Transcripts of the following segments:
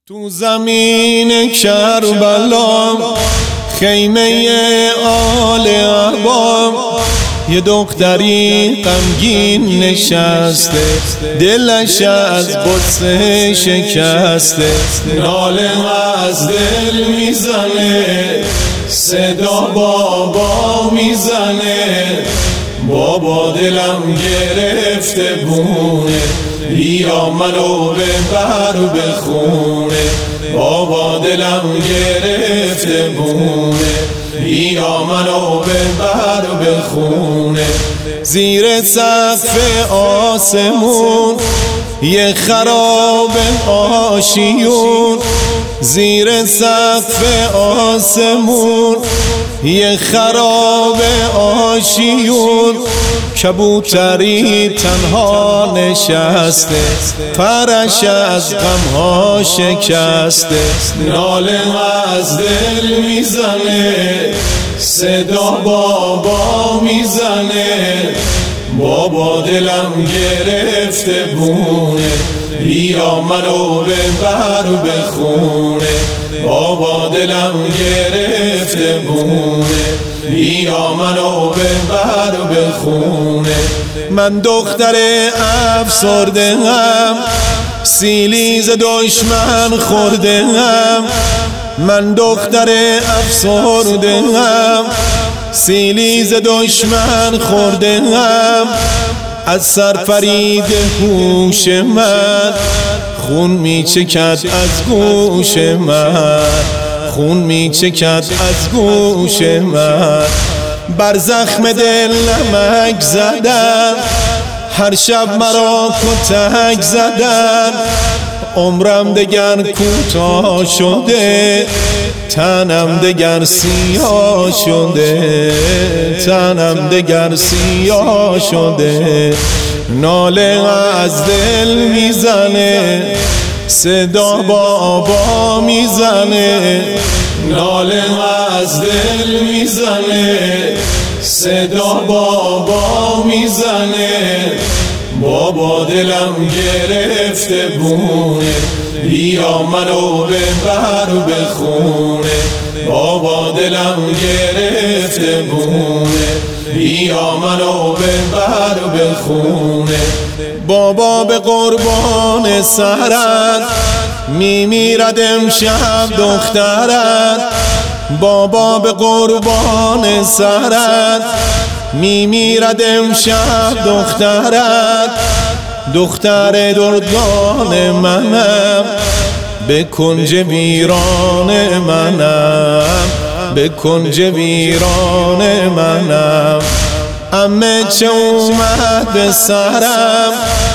تو زمین کربلا خیمه آل احباب یه دختری غمگین نشسته، دلش از غصه شکسته، ناله از دل میزنه، صدا بابا میزنه، بابا دلم گرفته بونه، بیا منو ببر به خونه، بابا دلم گرفته بونه، بیا منو ببر به خونه. زیر سقف آسمون یه خراب آشیون، زیر سقف آسمون یه خراب آشیون، کبوتری تنها نشسته، پرش از غمها شکسته، ناله از دل میزنه، صدا بابا میزنه، بابا دلم گرفته بونه، بیا منو ببر به خونه، بابا دلم گرفته بونه، بیا منو ببر به خونه. من دختر افسرده هم، سیلیز دشمن خورده هم، من دختر افسرده هم، سیلیز دشمن خورده هم، از سرفرید هوش من خون میچکد از گوش من، خون میچکد از گوش من. بر زخم دل نمک زدن، هر شب مرا کتک زدن، عمرم دگر کوتاه شده، تنم دگر سیاه شده، تنم دگر سیاه شده، ناله از دل میزنه، صدا بابا میزنه، ناله از دل میزنه، صدا بابا میزنه، بابا دلم گرفته بونه، بیا منو ببر به خونه، بابا دلم گرفته بونه، بیا منو ببر به خونه. بابا به قربان سرت میمیرد امشب دخترت، بابا به قربان سرت میمیرد امشب دخترت، دختر دردان منم، به کنج ویران منم، به کنج ویران منم. عمه چه اومد به سرم،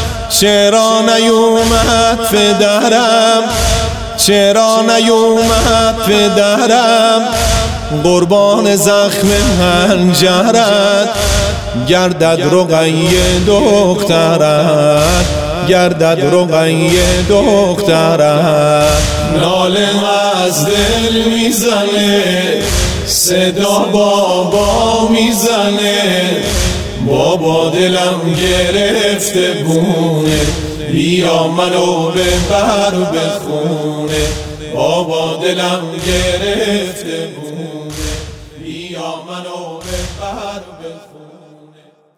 چرا نیومد پدرم، چرا نیومد پدرم، قربان زخم هنجرت گردد رقیه دخترت، گردد رقیه دخترت، ناله از دل میزنه، صدا بابا میزنه، بابا دلم گرفته بونه، بیا منو ببر به خونه، بابا دلم گرفته بونه.